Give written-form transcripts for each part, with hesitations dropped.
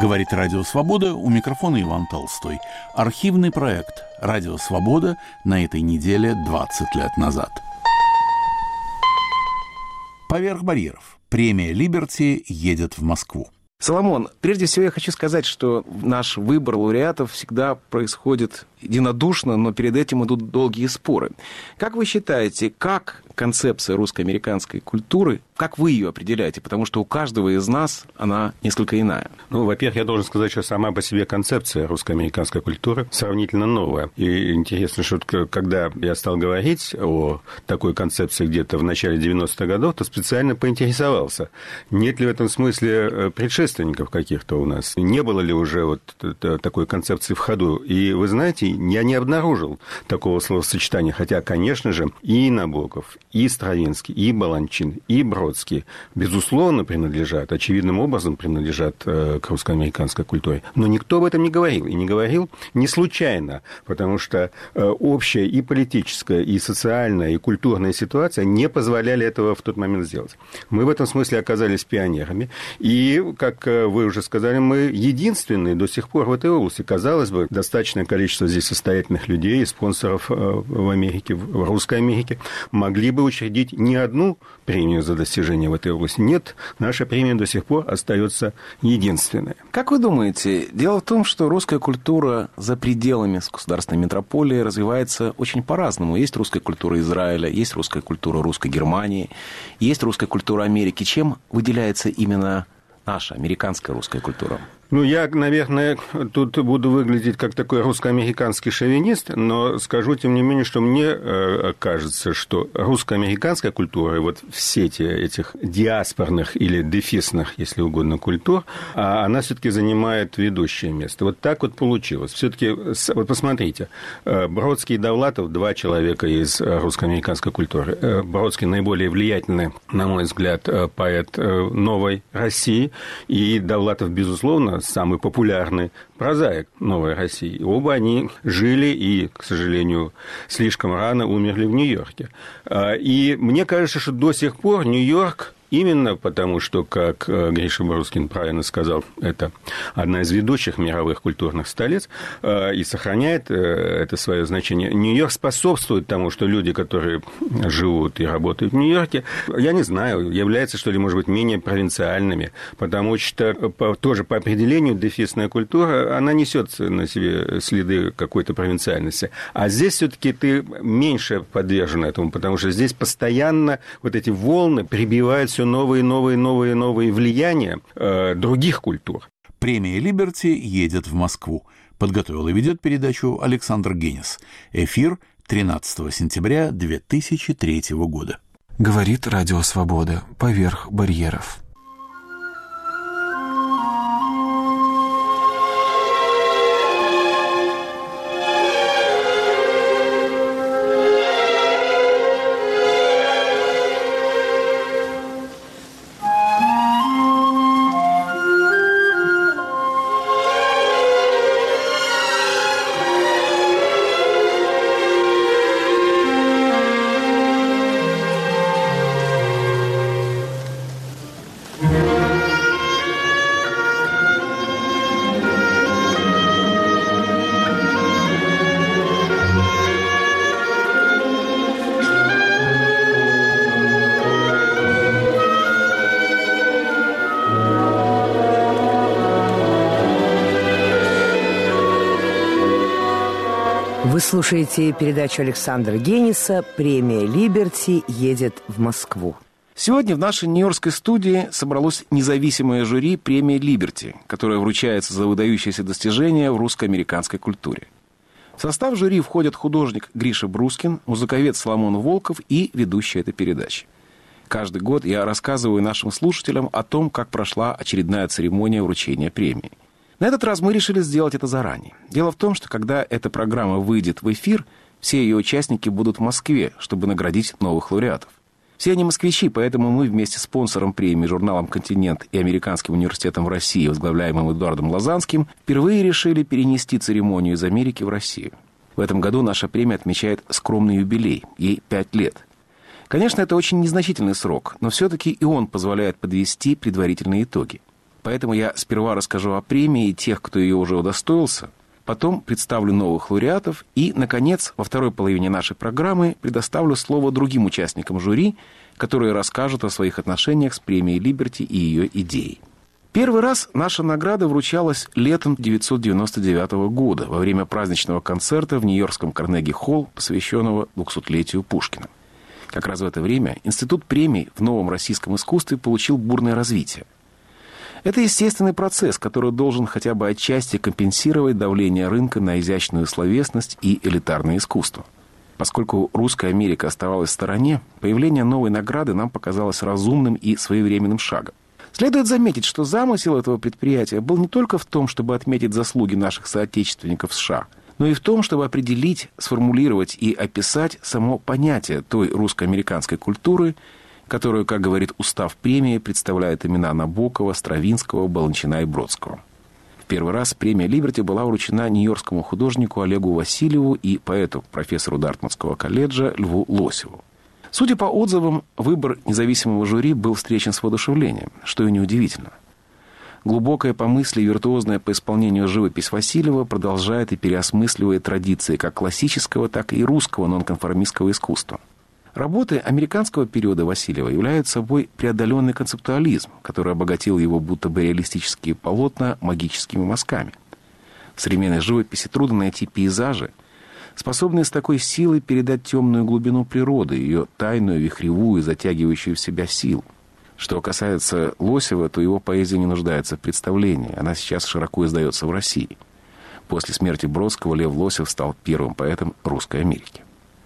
Говорит Радио Свобода, у микрофона Иван Толстой. Архивный проект «Радио Свобода» на этой неделе 20 лет назад. Поверх барьеров. Премия «Либерти» едет в Москву. Соломон, прежде всего я хочу сказать, что наш выбор лауреатов всегда происходит единодушно, но перед этим идут долгие споры. Как вы считаете, как концепция русско-американской культуры, как вы ее определяете? Потому что у каждого из нас она несколько иная. Во-первых, я должен сказать, что сама по себе концепция русско-американской культуры сравнительно новая. И интересно, что когда я стал говорить о такой концепции где-то в начале 90-х годов, то специально поинтересовался, нет ли в этом смысле предшественников каких-то у нас, не было ли уже вот такой концепции в ходу. И вы знаете, я не обнаружил такого словосочетания, хотя, конечно же, и Набоков, и Стравинский, и Баланчин, и Бродский, безусловно, очевидным образом принадлежат к русско-американской культуре. Но никто об этом не говорил. И не говорил не случайно, потому что общая и политическая, и социальная, и культурная ситуация не позволяли этого в тот момент сделать. Мы в этом смысле оказались пионерами. И, как вы уже сказали, мы единственные до сих пор в этой области. Казалось бы, достаточное количество здесь состоятельных людей и спонсоров в Америке, в русской Америке, могли бы учредить не одну премию за достижения в этой области. Нет, наша премия до сих пор остается единственной. Как вы думаете, дело в том, что русская культура за пределами государственной метрополии развивается очень по-разному. Есть русская культура Израиля, есть русская культура русской Германии, есть русская культура Америки. Чем выделяется именно наша американская русская культура? Я, наверное, тут буду выглядеть как такой русско-американский шовинист, но скажу, тем не менее, что мне кажется, что русско-американская культура, вот в сети этих диаспорных или дефисных, если угодно, культур, она все-таки занимает ведущее место. Вот так вот получилось. Все-таки, вот посмотрите, Бродский и Довлатов – два человека из русско-американской культуры. Бродский наиболее влиятельный, на мой взгляд, поэт новой России, и Довлатов, безусловно, самый популярный прозаик новой России. Оба они жили и, к сожалению, слишком рано умерли в Нью-Йорке. И мне кажется, что до сих пор Нью-Йорк, именно потому, что, как Гриша Брускин правильно сказал, это одна из ведущих мировых культурных столиц и сохраняет это свое значение. Нью-Йорк способствует тому, что люди, которые живут и работают в Нью-Йорке, я не знаю, являются, что ли, может быть, менее провинциальными, потому что тоже по определению дефисная культура, она несет на себе следы какой-то провинциальности. А здесь все-таки ты меньше подвержен этому, потому что здесь постоянно вот эти волны прибивают все новые влияния других культур. Премия «Либерти» едет в Москву. Подготовил и ведет передачу Александр Генис. Эфир 13 сентября 2003 года. Говорит Радио Свобода. Поверх барьеров. Вы слушаете передачу Александра Гениса «Премия «Либерти» едет в Москву». Сегодня в нашей нью-йоркской студии собралось независимое жюри премии «Либерти», которая вручается за выдающиеся достижения в русско-американской культуре. В состав жюри входят художник Гриша Брускин, музыковед Соломон Волков и ведущая этой передачи. Каждый год я рассказываю нашим слушателям о том, как прошла очередная церемония вручения премии. На этот раз мы решили сделать это заранее. Дело в том, что когда эта программа выйдет в эфир, все ее участники будут в Москве, чтобы наградить новых лауреатов. Все они москвичи, поэтому мы вместе с спонсором премии журналом «Континент» и Американским университетом в России, возглавляемым Эдуардом Лозанским, впервые решили перенести церемонию из Америки в Россию. В этом году наша премия отмечает скромный юбилей, ей 5 лет. Конечно, это очень незначительный срок, но все-таки и он позволяет подвести предварительные итоги. Поэтому я сперва расскажу о премии и тех, кто ее уже удостоился, потом представлю новых лауреатов и, наконец, во второй половине нашей программы предоставлю слово другим участникам жюри, которые расскажут о своих отношениях с премией «Либерти» и ее идеей. Первый раз наша награда вручалась летом 1999 года во время праздничного концерта в нью-йоркском Карнеги-холл, посвященного 200-летию Пушкина. Как раз в это время Институт премий в новом российском искусстве получил бурное развитие. Это естественный процесс, который должен хотя бы отчасти компенсировать давление рынка на изящную словесность и элитарное искусство. Поскольку русская Америка оставалась в стороне, появление новой награды нам показалось разумным и своевременным шагом. Следует заметить, что замысел этого предприятия был не только в том, чтобы отметить заслуги наших соотечественников в США, но и в том, чтобы определить, сформулировать и описать само понятие той русско-американской культуры, которую, как говорит устав премии, представляет имена Набокова, Стравинского, Баланчина и Бродского. В первый раз премия «Либерти» была вручена нью-йоркскому художнику Олегу Васильеву и поэту, профессору Дартмутского колледжа Льву Лосеву. Судя по отзывам, выбор независимого жюри был встречен с воодушевлением, что и неудивительно. Глубокая по мысли и виртуозная по исполнению живопись Васильева продолжает и переосмысливает традиции как классического, так и русского нонконформистского искусства. Работы американского периода Васильева являются собой преодоленный концептуализм, который обогатил его будто бы реалистические полотна магическими мазками. В современной живописи трудно найти пейзажи, способные с такой силой передать темную глубину природы, ее тайную, вихревую, затягивающую в себя силу. Что касается Лосева, то его поэзия не нуждается в представлении. Она сейчас широко издается в России. После смерти Бродского Лев Лосев стал первым поэтом русской Америки.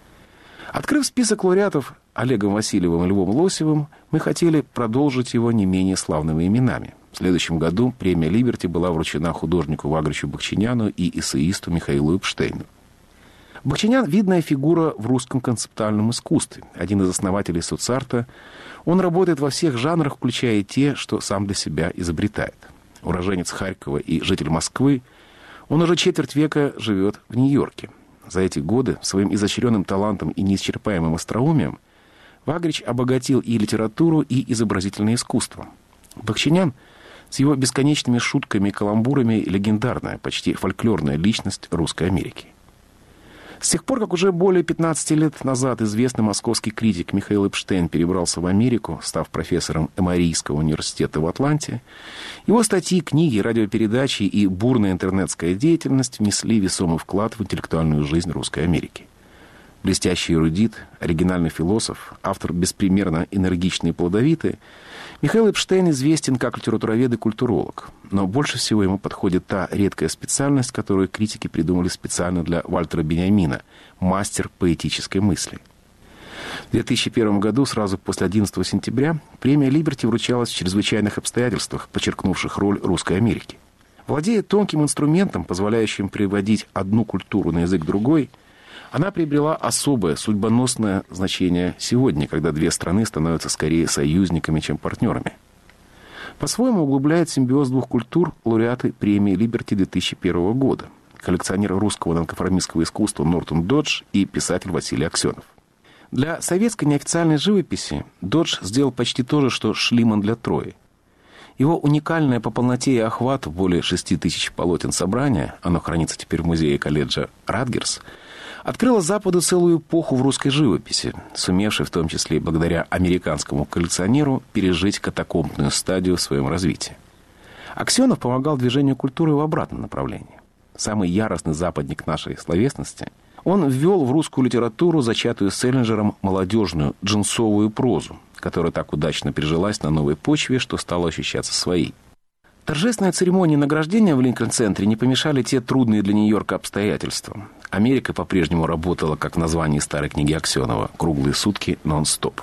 Открыв список лауреатов Олегом Васильевым и Львом Лосевым, мы хотели продолжить его не менее славными именами. В следующем году премия «Либерти» была вручена художнику Вагричу Бахчиняну и эссеисту Михаилу Эпштейну. Бахчинян – видная фигура в русском концептуальном искусстве, один из основателей соцарта. Он работает во всех жанрах, включая и те, что сам для себя изобретает. Уроженец Харькова и житель Москвы, он уже четверть века живет в Нью-Йорке. За эти годы своим изощренным талантом и неисчерпаемым остроумием Вагрич обогатил и литературу, и изобразительное искусство. Бахчинян с его бесконечными шутками и каламбурами легендарная, почти фольклорная личность русской Америки. С тех пор, как уже более 15 лет назад известный московский критик Михаил Эпштейн перебрался в Америку, став профессором Эморийского университета в Атланте, его статьи, книги, радиопередачи и бурная интернетская деятельность внесли весомый вклад в интеллектуальную жизнь русской Америки. Блестящий эрудит, оригинальный философ, автор беспримерно энергичный и плодовитый, Михаил Эпштейн известен как литературовед и культуролог, но больше всего ему подходит та редкая специальность, которую критики придумали специально для Вальтера Беньямина – мастер поэтической мысли. В 2001 году, сразу после 11 сентября, премия «Либерти» вручалась в чрезвычайных обстоятельствах, подчеркнувших роль русской Америки. Владея тонким инструментом, позволяющим приводить одну культуру на язык другой, она приобрела особое, судьбоносное значение сегодня, когда две страны становятся скорее союзниками, чем партнерами. По-своему углубляет симбиоз двух культур лауреаты премии «Либерти» 2001 года, коллекционер русского нонконформистского искусства Нортон Додж и писатель Василий Аксенов. Для советской неофициальной живописи Додж сделал почти то же, что Шлиман для Трои. Его уникальное по полноте и охвату более 6000 полотен собрания, оно хранится теперь в музее колледжа Ратгерс, открыла Западу целую эпоху в русской живописи, сумевшей в том числе и благодаря американскому коллекционеру пережить катакомбную стадию в своем развитии. Аксенов помогал движению культуры в обратном направлении. Самый яростный западник нашей словесности, он ввел в русскую литературу, зачатую Селлинджером, молодежную джинсовую прозу, которая так удачно прижилась на новой почве, что стала ощущаться своей. Торжественной церемонии награждения в Линкольн-центре не помешали те трудные для Нью-Йорка обстоятельства. Америка по-прежнему работала, как в названии старой книги Аксенова, круглые сутки нон-стоп.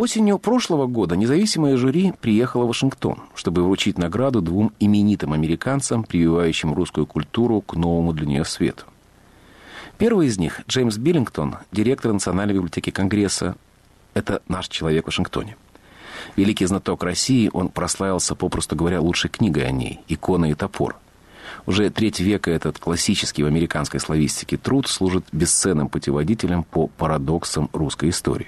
Осенью прошлого года независимое жюри приехало в Вашингтон, чтобы вручить награду двум именитым американцам, прививающим русскую культуру к новому для нее свету. Первый из них, Джеймс Биллингтон, директор Национальной библиотеки Конгресса. Это наш человек в Вашингтоне. Великий знаток России, он прославился, попросту говоря, лучшей книгой о ней «Икона и топор». Уже треть века этот классический в американской славистике труд служит бесценным путеводителем по парадоксам русской истории.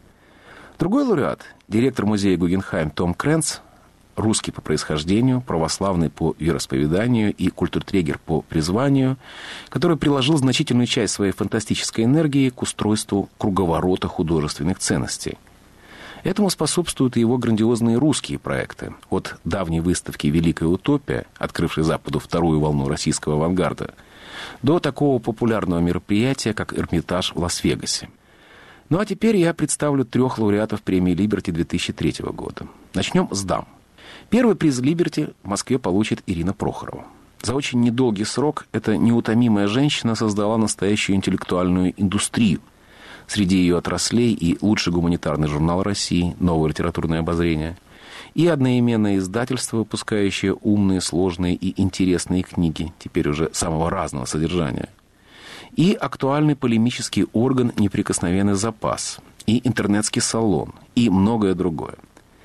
Другой лауреат, директор музея Гугенхайм Том Кренц, русский по происхождению, православный по вероисповеданию и культуртрегер по призванию, который приложил значительную часть своей фантастической энергии к устройству круговорота художественных ценностей. Этому способствуют и его грандиозные русские проекты. От давней выставки «Великая утопия», открывшей Западу вторую волну российского авангарда, до такого популярного мероприятия, как Эрмитаж в Лас-Вегасе. Ну а теперь я представлю 3 лауреатов премии «Либерти» 2003 года. Начнем с дам. Первый приз «Либерти» в Москве получит Ирина Прохорова. За очень недолгий срок эта неутомимая женщина создала настоящую интеллектуальную индустрию. Среди ее отраслей и лучший гуманитарный журнал России «Новое литературное обозрение», и одноименное издательство, выпускающее умные, сложные и интересные книги, теперь уже самого разного содержания, и актуальный полемический орган «Неприкосновенный запас», и интернетский салон, и многое другое.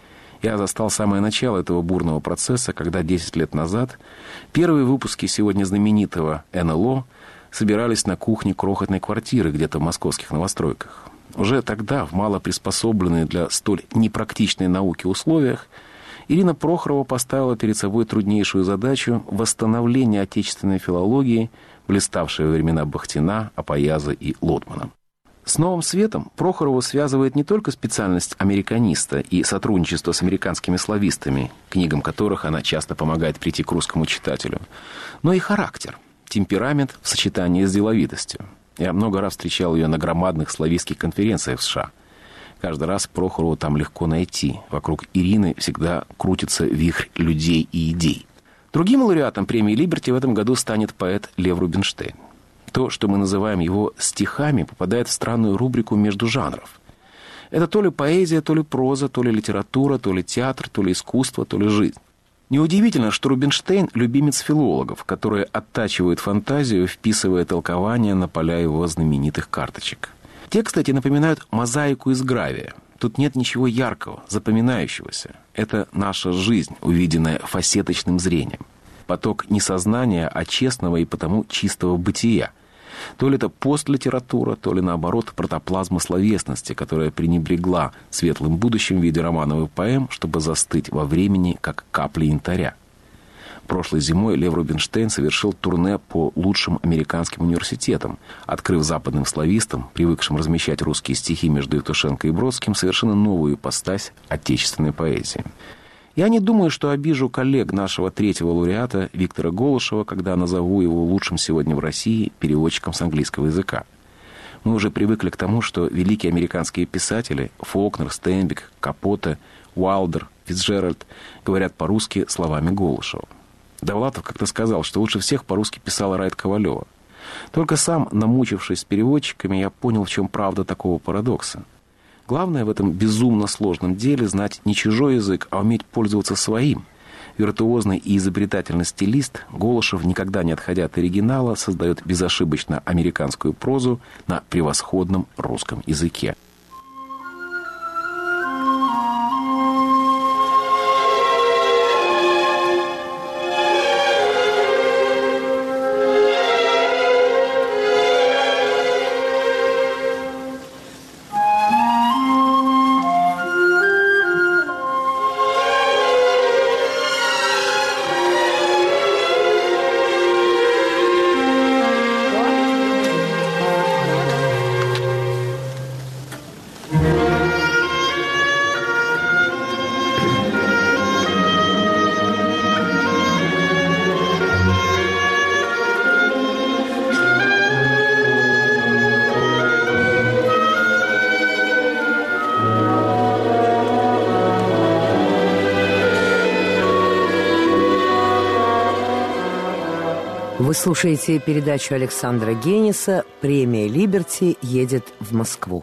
Я застал самое начало этого бурного процесса, когда 10 лет назад первые выпуски сегодня знаменитого НЛО собирались на кухне крохотной квартиры где-то в московских новостройках. Уже тогда, в мало приспособленные для столь непрактичной науки условиях, Ирина Прохорова поставила перед собой труднейшую задачу восстановления отечественной филологии, блиставшей во времена Бахтина, Апояза и Лотмана. С «Новым светом» Прохорову связывает не только специальность американиста и сотрудничество с американскими славистами, книгам которых она часто помогает прийти к русскому читателю, но и характер, темперамент в сочетании с деловитостью. Я много раз встречал ее на громадных славистских конференциях в США. Каждый раз Прохорову там легко найти. Вокруг Ирины всегда крутится вихрь людей и идей. Другим лауреатом премии «Либерти» в этом году станет поэт Лев Рубинштейн. То, что мы называем его стихами, попадает в странную рубрику между жанров. Это то ли поэзия, то ли проза, то ли литература, то ли театр, то ли искусство, то ли жизнь. Неудивительно, что Рубинштейн – любимец филологов, которые оттачивают фантазию, вписывая толкования на поля его знаменитых карточек. Те, кстати, напоминают мозаику из гравия. Тут нет ничего яркого, запоминающегося. Это наша жизнь, увиденная фасеточным зрением. Поток не сознания, а честного и потому чистого бытия. То ли это постлитература, то ли, наоборот, протоплазма словесности, которая пренебрегла светлым будущим в виде романовых поэм, чтобы застыть во времени, как капли янтаря. Прошлой зимой Лев Рубинштейн совершил турне по лучшим американским университетам, открыв западным славистам, привыкшим размещать русские стихи между Евтушенко и Бродским, совершенно новую ипостась отечественной поэзии. Я не думаю, что обижу коллег нашего 3-го лауреата Виктора Голышева, когда назову его лучшим сегодня в России переводчиком с английского языка. Мы уже привыкли к тому, что великие американские писатели Фолкнер, Стейнбек, Капоте, Уайлдер, Фицджеральд говорят по-русски словами Голышева. Довлатов как-то сказал, что лучше всех по-русски писала Райт Ковалева. Только сам, намучившись с переводчиками, я понял, в чем правда такого парадокса. Главное в этом безумно сложном деле знать не чужой язык, а уметь пользоваться своим. Виртуозный и изобретательный стилист, Голышев, никогда не отходя от оригинала, создает безошибочно американскую прозу на превосходном русском языке. Вы слушаете передачу Александра Гениса «Премия Либерти едет в Москву».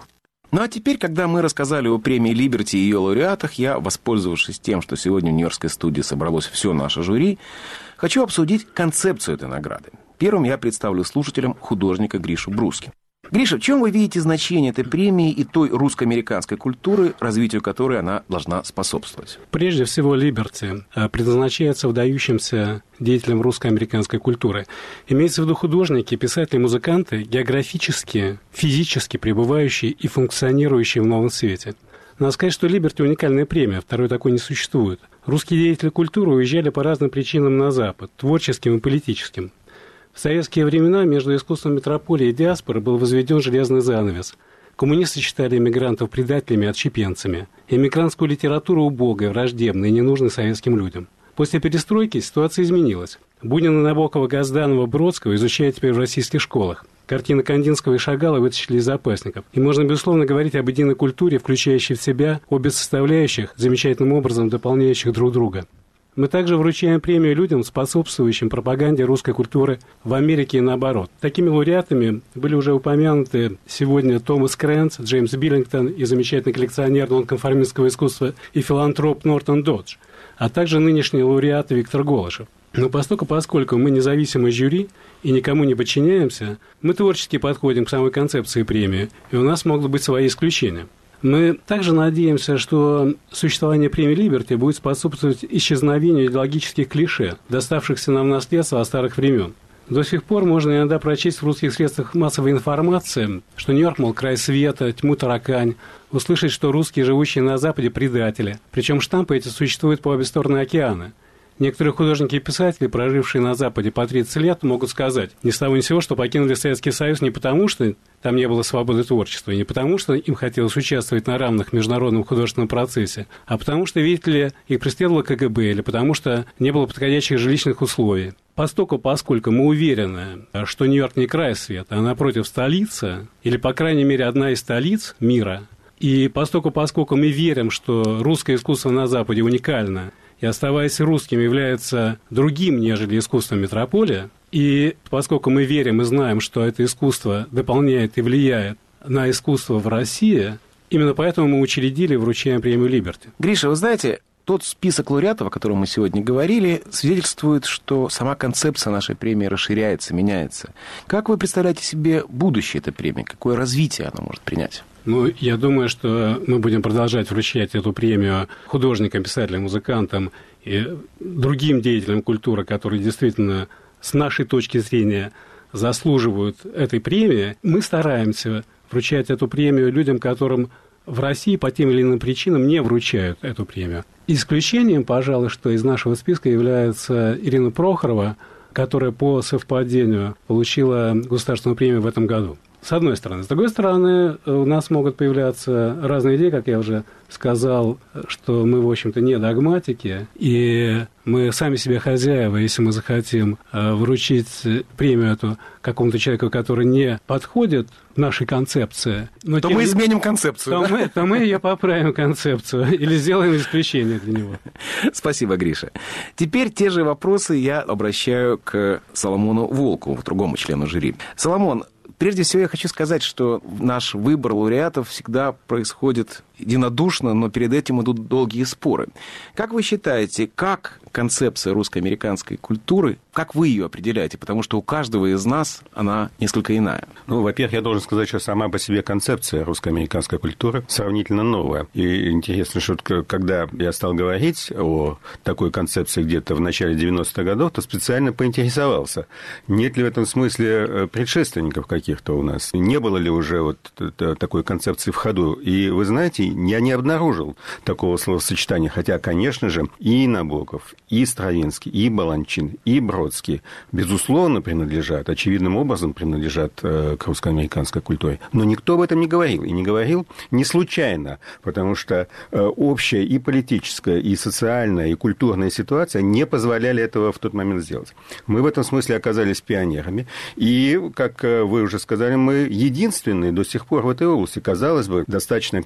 Ну а теперь, когда мы рассказали о премии «Либерти» и ее лауреатах, я, воспользовавшись тем, что сегодня в Нью-Йоркской студии собралось все наше жюри, хочу обсудить концепцию этой награды. Первым я представлю слушателям художника Гришу Бруски. Гриша, в чем вы видите значение этой премии и той русско-американской культуры, развитию которой она должна способствовать? Прежде всего, «Либерти» предназначается выдающимся деятелям русско-американской культуры. Имеется в виду художники, писатели, музыканты, географически, физически пребывающие и функционирующие в новом свете. Надо сказать, что «Либерти» – уникальная премия, второй такой не существует. Русские деятели культуры уезжали по разным причинам на Запад, творческим и политическим. В советские времена между искусством метрополии и диаспоры был возведен железный занавес. Коммунисты считали эмигрантов предателями и отщепенцами. Эмигрантскую литературу убогой, враждебной и ненужной советским людям. После перестройки ситуация изменилась. Бунина, Набокова, Газданова, Бродского изучают теперь в российских школах. Картины Кандинского и Шагала вытащили из запасников. И можно, безусловно, говорить об единой культуре, включающей в себя обе составляющих, замечательным образом дополняющих друг друга. Мы также вручаем премию людям, способствующим пропаганде русской культуры в Америке и наоборот. Такими лауреатами были уже упомянуты сегодня Томас Крэнс, Джеймс Биллингтон и замечательный коллекционер нонконформистского искусства и филантроп Нортон Додж, а также нынешний лауреат Виктор Голышев. Но поскольку мы независимый жюри и никому не подчиняемся, мы творчески подходим к самой концепции премии, и у нас могут быть свои исключения. Мы также надеемся, что существование премии «Либерти» будет способствовать исчезновению идеологических клише, доставшихся нам в наследство от старых времен. До сих пор можно иногда прочесть в русских средствах массовой информации, что Нью-Йорк, мол, край света, тьму таракань, услышать, что русские, живущие на Западе, предатели. Причем штампы эти существуют по обе стороны океана. Некоторые художники и писатели, прожившие на Западе по 30 лет, могут сказать ни с того ни с сего, что покинули Советский Союз не потому, что там не было свободы творчества, и не потому, что им хотелось участвовать на равных в международном художественном процессе, а потому что, видите ли, их преследовало КГБ, или потому что не было подходящих жилищных условий. Поскольку мы уверены, что Нью-Йорк не край света, а напротив столица, или, по крайней мере, одна из столиц мира, и поскольку мы верим, что русское искусство на Западе уникально, и, оставаясь русским, является другим, нежели искусство метрополия. И поскольку мы верим и знаем, что это искусство дополняет и влияет на искусство в России, именно поэтому мы учредили и вручаем премию «Либерти». Гриша, вы знаете, тот список лауреатов, о котором мы сегодня говорили, свидетельствует, что сама концепция нашей премии расширяется, меняется. Как вы представляете себе будущее этой премии? Какое развитие она может принять? Ну, я думаю, что мы будем продолжать вручать эту премию художникам, писателям, музыкантам и другим деятелям культуры, которые действительно, с нашей точки зрения, заслуживают этой премии. Мы стараемся вручать эту премию людям, которым в России по тем или иным причинам не вручают эту премию. Исключением, пожалуй, что из нашего списка является Ирина Прохорова, которая по совпадению получила государственную премию в этом году. С одной стороны. С другой стороны, у нас могут появляться разные идеи, как я уже сказал, что мы, в общем-то, не догматики, и мы сами себе хозяева, если мы захотим вручить премию эту какому-то человеку, который не подходит нашей концепции. Но то мы изменим концепцию. То мы ее поправим, концепцию, или сделаем исключение для него. Спасибо, Гриша. Теперь те же вопросы я обращаю к Соломону Волкову, другому члену жюри. Соломон, прежде всего, я хочу сказать, что наш выбор лауреатов всегда происходит единодушно, но перед этим идут долгие споры. Как вы считаете, как концепция русско-американской культуры, как вы ее определяете? Потому что у каждого из нас она несколько иная. Ну, во-первых, я должен сказать, что сама по себе концепция русско-американской культуры сравнительно новая. И интересно, что когда я стал говорить о такой концепции где-то в начале 90-х годов, то специально поинтересовался, нет ли в этом смысле предшественников каких-то у нас, не было ли уже вот такой концепции в ходу. И вы знаете, я не обнаружил такого словосочетания, хотя, конечно же, и Набоков, и Стравинский, и Баланчин, и Бродский, безусловно, принадлежат, очевидным образом принадлежат к русско-американской культуре. Но никто об этом не говорил. И не говорил не случайно, потому что общая и политическая, и социальная, и культурная ситуация не позволяли этого в тот момент сделать. Мы в этом смысле оказались пионерами. И, как вы уже сказали, мы единственные до сих пор в этой области. Казалось бы, достаточное количество здесь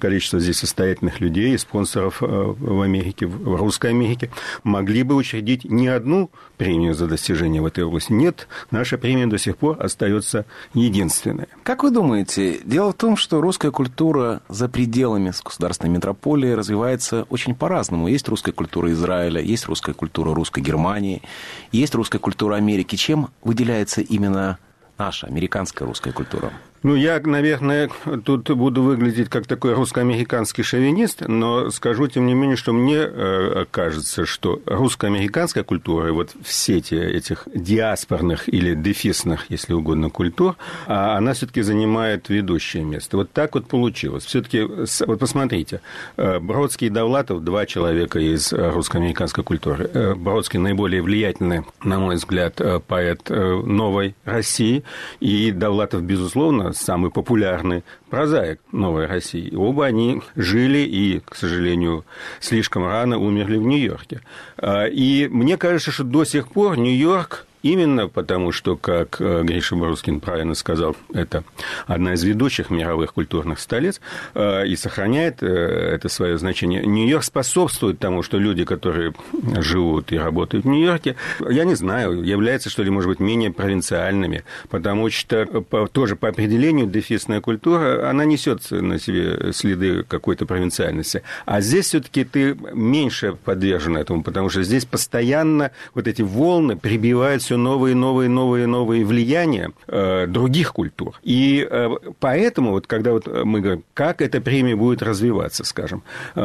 связи состоятельных людей и спонсоров в Америке, в Русской Америке, могли бы учредить не одну премию за достижения в этой области. Нет, наша премия до сих пор остается единственной. Как вы думаете, дело в том, что русская культура за пределами государственной метрополии развивается очень по-разному. Есть русская культура Израиля, есть русская культура русской Германии, есть русская культура Америки. Чем выделяется именно наша американская русская культура? Ну, я, наверное, тут буду выглядеть как такой русско-американский шовинист, но скажу, тем не менее, что мне кажется, что русско-американская культура, и вот в сети этих диаспорных или дефисных, если угодно, культур, она все-таки занимает ведущее место. Вот так вот получилось. Все-таки, вот посмотрите, Бродский и Довлатов – два человека из русско-американской культуры. Бродский наиболее влиятельный, на мой взгляд, поэт новой России, и Довлатов, безусловно, самый популярный прозаик новой России. Оба они жили и, к сожалению, слишком рано умерли в Нью-Йорке. И мне кажется, что до сих пор Нью-Йорк, именно потому, что, как Гриша Брускин правильно сказал, это одна из ведущих мировых культурных столиц и сохраняет это свое значение. Нью-Йорк способствует тому, что люди, которые живут и работают в Нью-Йорке, я не знаю, являются, что ли, может быть, менее провинциальными, потому что тоже по определению дефисная культура, она несет на себе следы какой-то провинциальности. А здесь все-таки ты меньше подвержен этому, потому что здесь постоянно вот эти волны прибивают все новые влияния других культур. И поэтому, вот, когда вот мы говорим, как эта премия будет развиваться, скажем,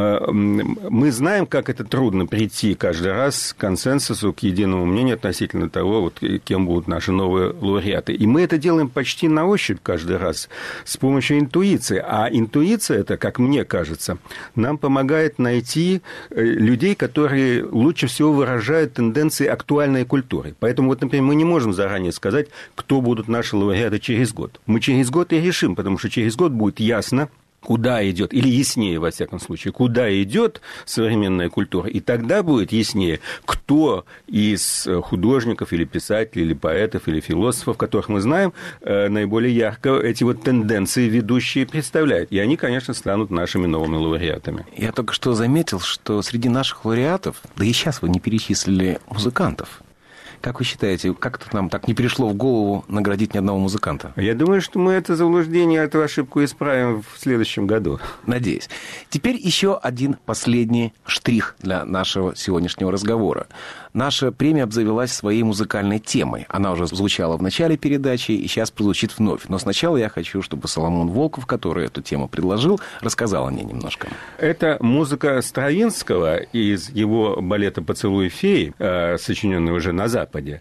мы знаем, как это трудно прийти каждый раз к консенсусу, к единому мнению относительно того, вот, кем будут наши новые лауреаты. И мы это делаем почти на ощупь каждый раз с помощью интуиции. А интуиция, это, как мне кажется, нам помогает найти людей, которые лучше всего выражают тенденции актуальной культуры. Поэтому вот, например, мы не можем заранее сказать, кто будут наши лауреаты через год. Мы через год и решим, потому что через год будет ясно, куда идет, или яснее, во всяком случае, куда идет современная культура, и тогда будет яснее, кто из художников, или писателей, или поэтов, или философов, которых мы знаем, наиболее ярко эти вот тенденции ведущие представляют. И они, конечно, станут нашими новыми лауреатами. Я только что заметил, что среди наших лауреатов, да и сейчас вы не перечислили музыкантов. Как вы считаете, как это нам так не пришло в голову наградить ни одного музыканта? Я думаю, что мы это заблуждение, эту ошибку исправим в следующем году. Надеюсь. Теперь еще один последний штрих для нашего сегодняшнего разговора. Наша премия обзавелась своей музыкальной темой. Она уже звучала в начале передачи и сейчас прозвучит вновь. Но сначала я хочу, чтобы Соломон Волков, который эту тему предложил, рассказал о ней немножко. Это музыка Стравинского из его балета «Поцелуй феи», сочиненный уже на Западе.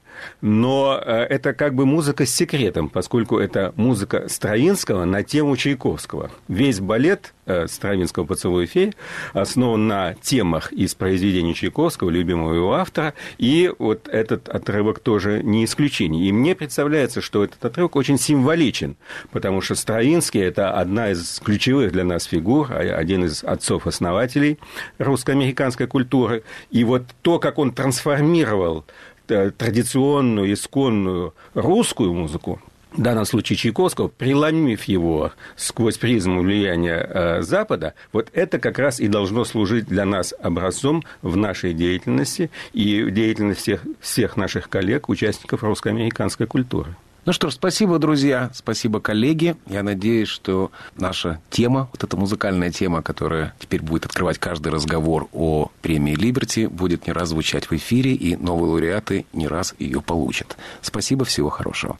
Но это как бы музыка с секретом, поскольку это музыка Стравинского на тему Чайковского. Весь балет Стравинского «Поцелуй феи» основан на темах из произведений Чайковского, любимого его автора, и вот этот отрывок тоже не исключение. И мне представляется, что этот отрывок очень символичен, потому что Стравинский – это одна из ключевых для нас фигур, один из отцов-основателей русско-американской культуры. И вот то, как он трансформировал традиционную, исконную русскую музыку, в данном случае Чайковского, преломив его сквозь призму влияния Запада, вот это как раз и должно служить для нас образцом в нашей деятельности и в деятельности всех наших коллег, участников русско-американской культуры. Ну что ж, спасибо, друзья, спасибо, коллеги. Я надеюсь, что наша тема, вот эта музыкальная тема, которая теперь будет открывать каждый разговор о премии «Либерти», будет не раз звучать в эфире, и новые лауреаты не раз ее получат. Спасибо, всего хорошего.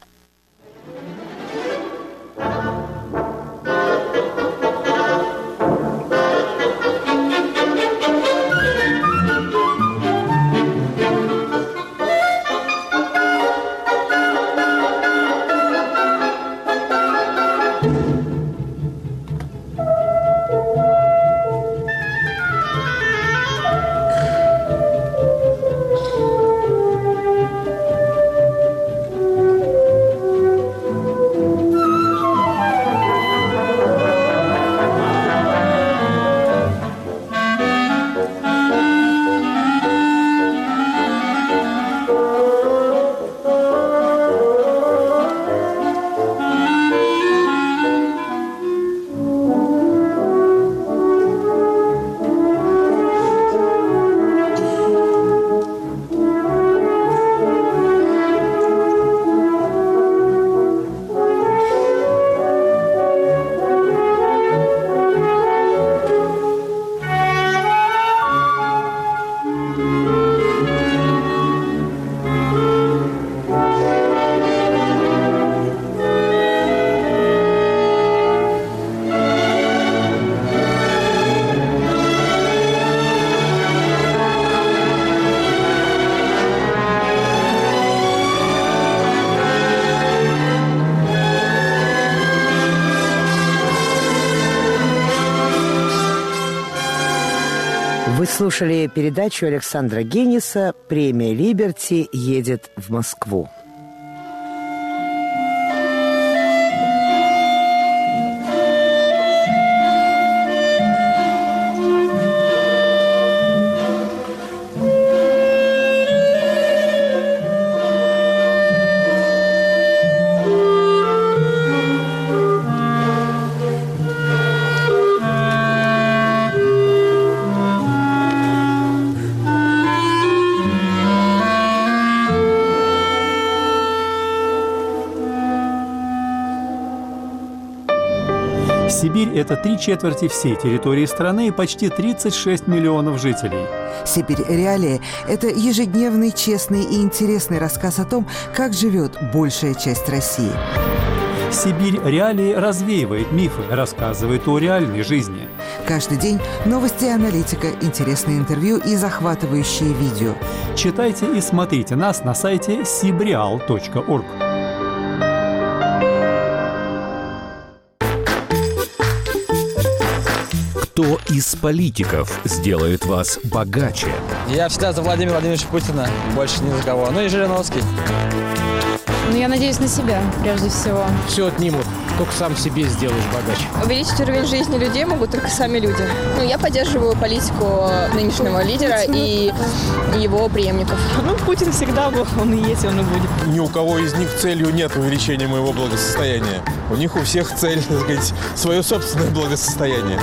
Вы слушали передачу Александра Гениса «Премия Либерти едет в Москву». Сибирь – это 3/4 всей территории страны и почти 36 миллионов жителей. «Сибирь. Реалии» – это ежедневный, честный и интересный рассказ о том, как живет большая часть России. «Сибирь. Реалии» развеивает мифы, рассказывает о реальной жизни. Каждый день новости и аналитика, интересные интервью и захватывающие видео. Читайте и смотрите нас на сайте sibreal.org. Кто из политиков сделает вас богаче? Я всегда за Владимира Владимировича Путина, больше ни за кого. Ну и Жириновский. Ну, я надеюсь на себя, прежде всего. Все отнимут, только сам себе сделаешь богаче. Увеличить уровень жизни людей могут только сами люди. Ну, я поддерживаю политику нынешнего лидера и его преемников. Ну, Путин всегда был, он и есть, он и будет. Ни у кого из них целью нет увеличения моего благосостояния. У них у всех цель, так сказать, свое собственное благосостояние.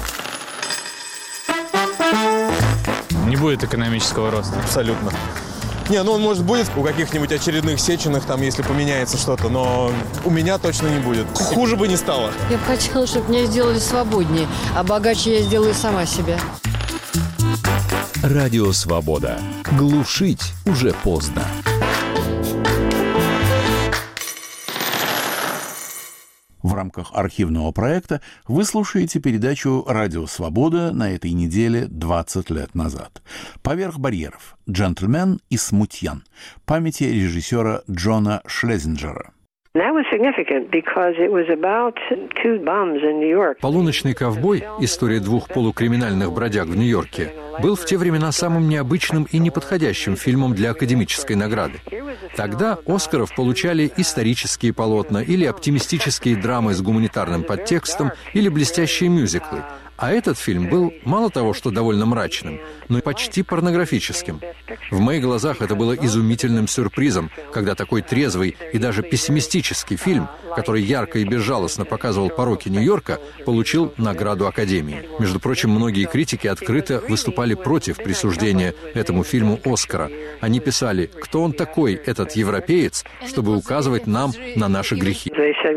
Не будет экономического роста. Абсолютно. Не, ну он, может, будет у каких-нибудь очередных Сеченых, там, если поменяется что-то, но у меня точно не будет. Хуже бы не стало. Я бы хотела, чтобы меня сделали свободнее, а богаче я сделаю сама себя. Радио «Свобода». Глушить уже поздно. В рамках архивного проекта вы слушаете передачу «Радио Свобода» на этой неделе 20 лет назад. «Поверх барьеров. Джентльмен и смутьян» памяти режиссера Джона Шлезинджера. «Полуночный ковбой. История двух полукриминальных бродяг в Нью-Йорке» был в те времена самым необычным и неподходящим фильмом для академической награды. Тогда «Оскаров» получали исторические полотна или оптимистические драмы с гуманитарным подтекстом или блестящие мюзиклы. А этот фильм был мало того, что довольно мрачным, но и почти порнографическим. В моих глазах это было изумительным сюрпризом, когда такой трезвый и даже пессимистический фильм, который ярко и безжалостно показывал пороки Нью-Йорка, получил награду Академии. Между прочим, многие критики открыто выступали против присуждения этому фильму «Оскара». Они писали, кто он такой, этот европеец, чтобы указывать нам на наши грехи.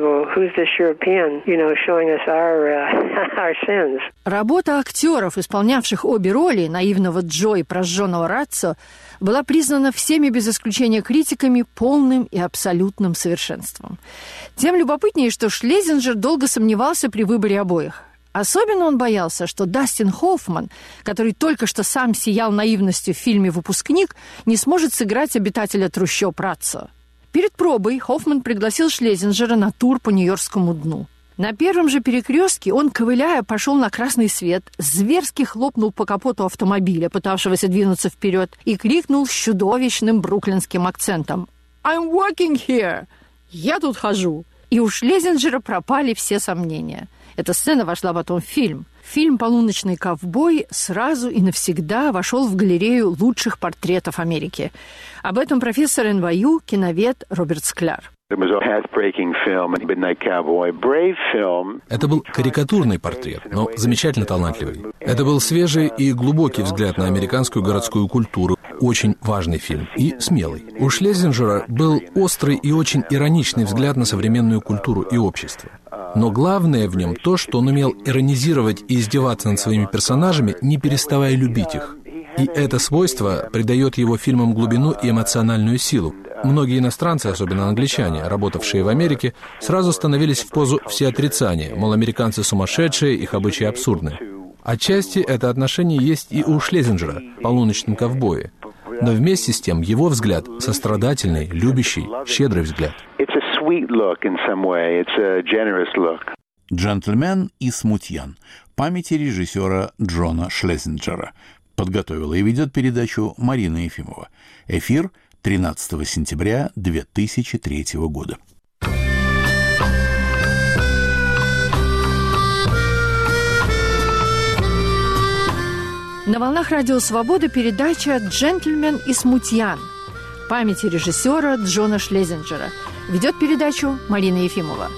Работа актеров, исполнявших обе роли, наивного Джо и прожженного Ратцо, была признана всеми без исключения критиками полным и абсолютным совершенством. Тем любопытнее, что Шлезинджер долго сомневался при выборе обоих. Особенно он боялся, что Дастин Хоффман, который только что сам сиял наивностью в фильме «Выпускник», не сможет сыграть обитателя трущоб Ратцо. Перед пробой Хоффман пригласил Шлезинджера на тур по Нью-Йоркскому дну. На первом же перекрестке он, ковыляя, пошел на красный свет, зверски хлопнул по капоту автомобиля, пытавшегося двинуться вперед, и крикнул с чудовищным бруклинским акцентом: «I'm working here!» «Я тут хожу!» И у Шлезинджера пропали все сомнения. Эта сцена вошла потом в фильм. Фильм «Полуночный ковбой» сразу и навсегда вошел в галерею лучших портретов Америки. Об этом профессор НYU, киновед Роберт Скляр. Это был карикатурный портрет, но замечательно талантливый. Это был свежий и глубокий взгляд на американскую городскую культуру. Очень важный фильм и смелый. У Шлезинджера был острый и очень ироничный взгляд на современную культуру и общество. Но главное в нем то, что он умел иронизировать и издеваться над своими персонажами, не переставая любить их. И это свойство придает его фильмам глубину и эмоциональную силу. Многие иностранцы, особенно англичане, работавшие в Америке, сразу становились в позу всеотрицания, мол, американцы сумасшедшие, их обычаи абсурдны. Отчасти это отношение есть и у Шлезинджера в «Полуночном ковбое». Но вместе с тем его взгляд сострадательный, любящий, щедрый взгляд. «Джентльмен и смутьян» памяти режиссера Джона Шлезинджера. Подготовила и ведет передачу Марина Ефимова. Эфир 13 сентября 2003 года. На волнах Радио Свобода передача «Джентльмен и смутьян» памяти режиссера Джона Шлезинджера. Ведет передачу Марина Ефимова.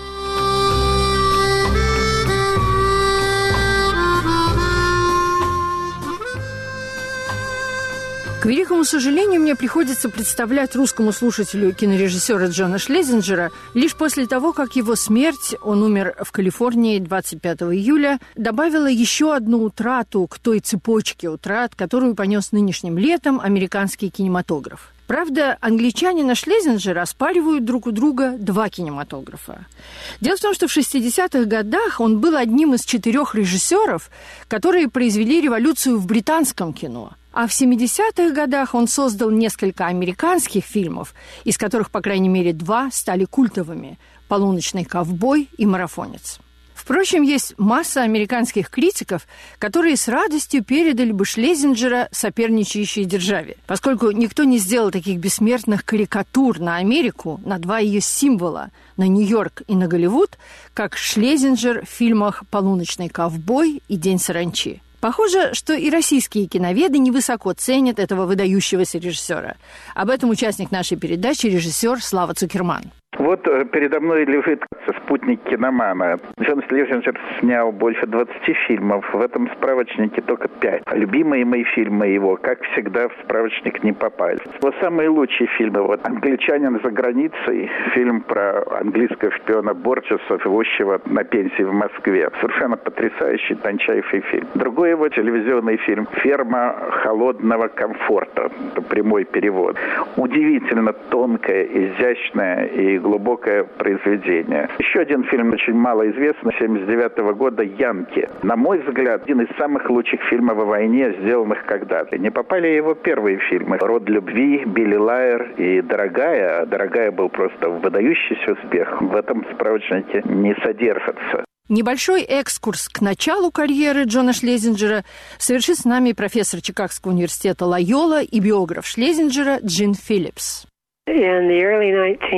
К великому сожалению, мне приходится представлять русскому слушателю кинорежиссера Джона Шлезинджера лишь после того, как его смерть, он умер в Калифорнии 25 июля, добавила еще одну утрату к той цепочке утрат, которую понес нынешним летом американский кинематограф. Правда, англичанина Шлезинджера оспаривают друг у друга два кинематографа. Дело в том, что в 60-х годах он был одним из 4 режиссеров, которые произвели революцию в британском кино. А в 70-х годах он создал несколько американских фильмов, из которых, по крайней мере, 2 стали культовыми «Полуночный ковбой» и «Марафонец». Впрочем, есть масса американских критиков, которые с радостью передали бы Шлезинджера соперничающей державе, поскольку никто не сделал таких бессмертных карикатур на Америку, на 2 ее символа, на Нью-Йорк и на Голливуд, как Шлезинджер в фильмах «Полуночный ковбой» и «День саранчи». Похоже, что и российские киноведы невысоко ценят этого выдающегося режиссера. Об этом участник нашей передачи режиссер Слава Цукерман. Вот передо мной лежит спутник киномана. Джон Шлезинджер снял больше 20 фильмов. В этом справочнике только 5. Любимые мои фильмы его, как всегда, в справочник не попали. Вот самые лучшие фильмы. Вот «Англичанин за границей», фильм про английского шпиона Борджеса, живущего на пенсии в Москве. Совершенно потрясающий, тончайший фильм. Другой его телевизионный фильм «Ферма холодного комфорта». Это прямой перевод. Удивительно тонкое, изящное и глубокое произведение. Еще один фильм очень малоизвестный, 1979 года «Янки». На мой взгляд, один из самых лучших фильмов о войне, сделанных когда-то. Не попали его первые фильмы «Род любви», «Билли Лайер» и «Дорогая». «Дорогая» был просто выдающийся успех. В этом справочнике не содержится. Небольшой экскурс к началу карьеры Джона Шлезинджера совершит с нами профессор Чикагского университета Лойола и биограф Шлезинджера Джин Филлипс. In the early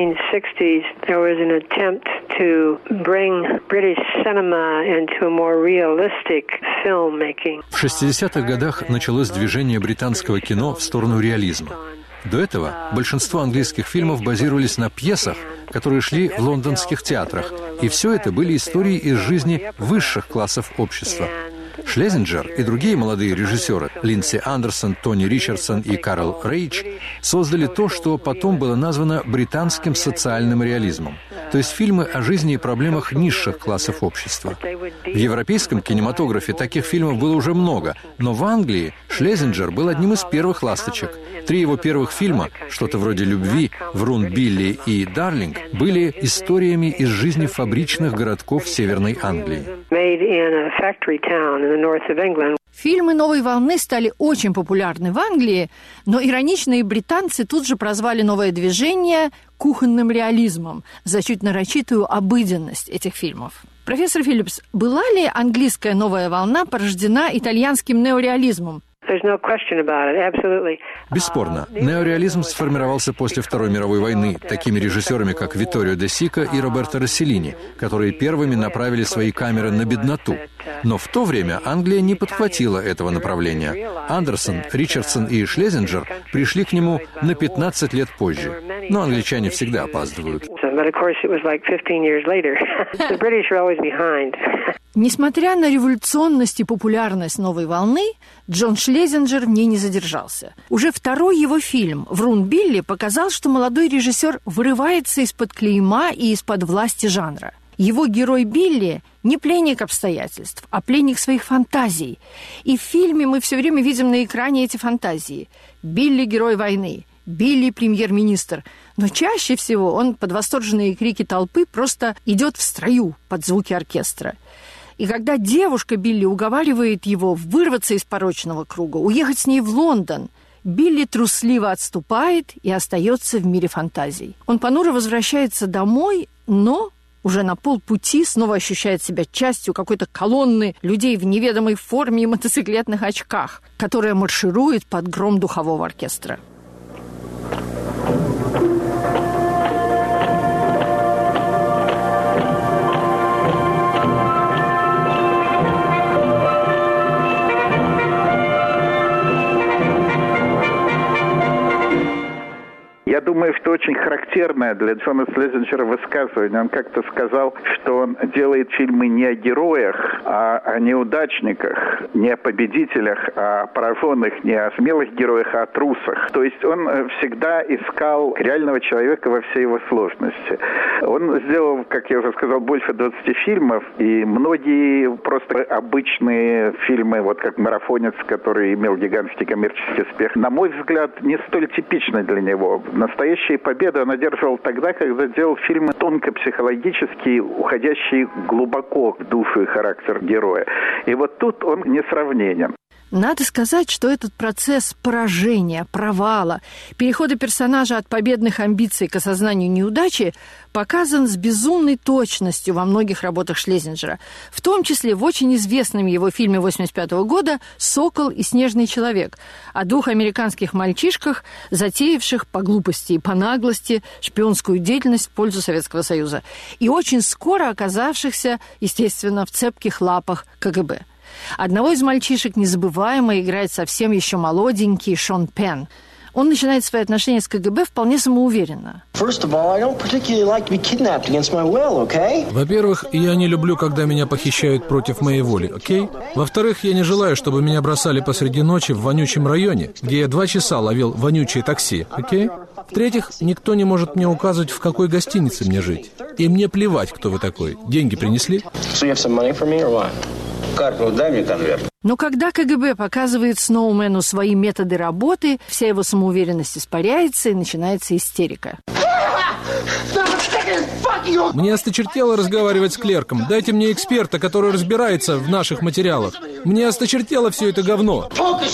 1960s, there was an attempt to bring British cinema into a more realistic filmmaking. В 60-х годах началось движение британского кино в сторону реализма. До этого большинство английских фильмов базировались на пьесах, которые шли в лондонских театрах, и все это были истории из жизни высших классов общества. Шлезинджер и другие молодые режиссеры Линдси Андерсон, Тони Ричардсон и Карл Рейч создали то, что потом было названо британским социальным реализмом, то есть фильмы о жизни и проблемах низших классов общества. В европейском кинематографе таких фильмов было уже много, но в Англии Шлезинджер был одним из первых ласточек. 3 его первых фильма, что-то вроде «Любви», «Врун Билли» и «Дарлинг», были историями из жизни фабричных городков Северной Англии. Фильмы «Новой волны» стали очень популярны в Англии, но ироничные британцы тут же прозвали новое движение кухонным реализмом за чуть нарочитую обыденность этих фильмов. Профессор Филлипс, была ли английская новая волна порождена итальянским неореализмом? Бесспорно. Неореализм сформировался после Второй мировой войны такими режиссерами, как Витторио де Сика и Роберто Росселлини, которые первыми направили свои камеры на бедноту. Но в то время Англия не подхватила этого направления. Андерсон, Ричардсон и Шлезинджер пришли к нему на 15 лет позже. Но англичане всегда опаздывают. Несмотря на революционность и популярность новой волны, Джон Шлезинджер в ней не задержался. Уже второй его фильм «Врун Билли» показал, что молодой режиссер вырывается из-под клейма и из-под власти жанра. Его герой Билли не пленник обстоятельств, а пленник своих фантазий. И в фильме мы все время видим на экране эти фантазии. Билли – герой войны, Билли – премьер-министр. Но чаще всего он под восторженные крики толпы просто идет в строю под звуки оркестра. И когда девушка Билли уговаривает его вырваться из порочного круга, уехать с ней в Лондон, Билли трусливо отступает и остается в мире фантазий. Он понуро возвращается домой, но уже на полпути снова ощущает себя частью какой-то колонны людей в неведомой форме и мотоциклетных очках, которая марширует под гром духового оркестра. Я думаю, что очень характерное для Джона Шлезинджера высказывание. Он как-то сказал, что он делает фильмы не о героях, а о неудачниках, не о победителях, а о пораженных, не о смелых героях, а о трусах. То есть он всегда искал реального человека во всей его сложности. Он сделал, как я уже сказал, больше 20 фильмов, и многие просто обычные фильмы, вот как «Марафонец», который имел гигантский коммерческий успех, на мой взгляд, не столь типичны для него. Настоящие победы он одерживал тогда, когда делал фильмы тонко-психологические, уходящие глубоко в душу и характер героя. И вот тут он несравненен. Надо сказать, что этот процесс поражения, провала, перехода персонажа от победных амбиций к осознанию неудачи показан с безумной точностью во многих работах Шлезинджера, в том числе в очень известном его фильме 1985 года «Сокол и снежный человек» о двух американских мальчишках, затеявших по глупости и по наглости шпионскую деятельность в пользу Советского Союза и очень скоро оказавшихся, естественно, в цепких лапах КГБ. Одного из мальчишек незабываемо играет совсем еще молоденький Шон Пенн. Он начинает свои отношения с КГБ вполне самоуверенно. Во-первых, я не люблю, когда меня похищают против моей воли, окей? Во-вторых, я не желаю, чтобы меня бросали посреди ночи в вонючем районе, где я 2 часа ловил вонючее такси, окей? В-третьих, никто не может мне указывать, в какой гостинице мне жить. И мне плевать, кто вы такой. Деньги принесли? Карпов, дай мне конверт. Но когда КГБ показывает Сноумену свои методы работы, вся его самоуверенность испаряется и начинается истерика. Мне осточертело разговаривать с клерком. Дайте мне эксперта, который разбирается в наших материалах. Мне осточертело все это говно.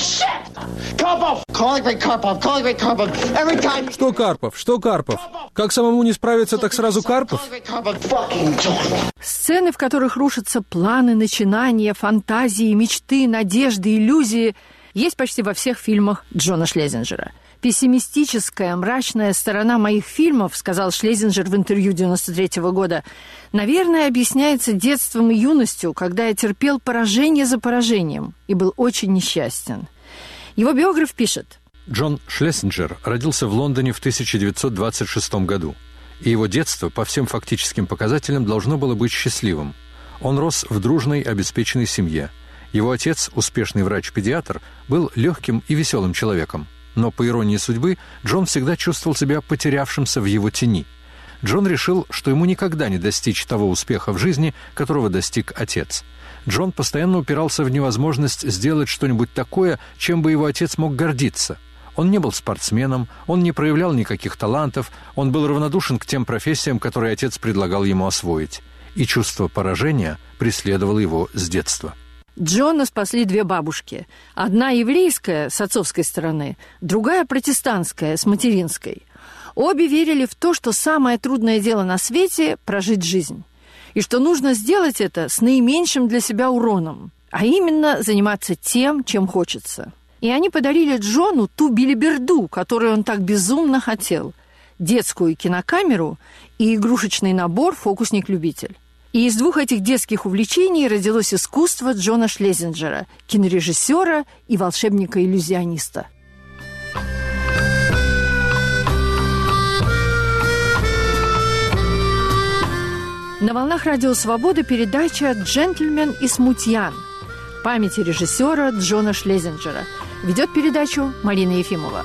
Что Карпов? Что Карпов? Как самому не справиться, так сразу Карпов? Сцены, в которых рушатся планы, начинания, фантазии, мечты, надежды, иллюзии, есть почти во всех фильмах Джона Шлезинджера. «Пессимистическая, мрачная сторона моих фильмов, — сказал Шлезинджер в интервью 1993 года, — наверное, объясняется детством и юностью, когда я терпел поражение за поражением и был очень несчастен». Его биограф пишет: Джон Шлезинджер родился в Лондоне в 1926 году, и его детство по всем фактическим показателям должно было быть счастливым. Он рос в дружной, обеспеченной семье. Его отец, успешный врач-педиатр, был легким и веселым человеком. Но, по иронии судьбы, Джон всегда чувствовал себя потерявшимся в его тени. Джон решил, что ему никогда не достичь того успеха в жизни, которого достиг отец. Джон постоянно упирался в невозможность сделать что-нибудь такое, чем бы его отец мог гордиться. Он не был спортсменом, он не проявлял никаких талантов, он был равнодушен к тем профессиям, которые отец предлагал ему освоить. И чувство поражения преследовало его с детства. Джона спасли 2 бабушки. Одна еврейская, с отцовской стороны, другая протестантская, с материнской. Обе верили в то, что самое трудное дело на свете – прожить жизнь. И что нужно сделать это с наименьшим для себя уроном, а именно заниматься тем, чем хочется. И они подарили Джону ту билиберду, которую он так безумно хотел – детскую кинокамеру и игрушечный набор «Фокусник-любитель». И из 2 этих детских увлечений родилось искусство Джона Шлезинджера, кинорежиссера и волшебника-иллюзиониста. На волнах Радио Свобода передача «Джентльмен и смутьян» памяти режиссера Джона Шлезинджера. Ведет передачу Марина Ефимова.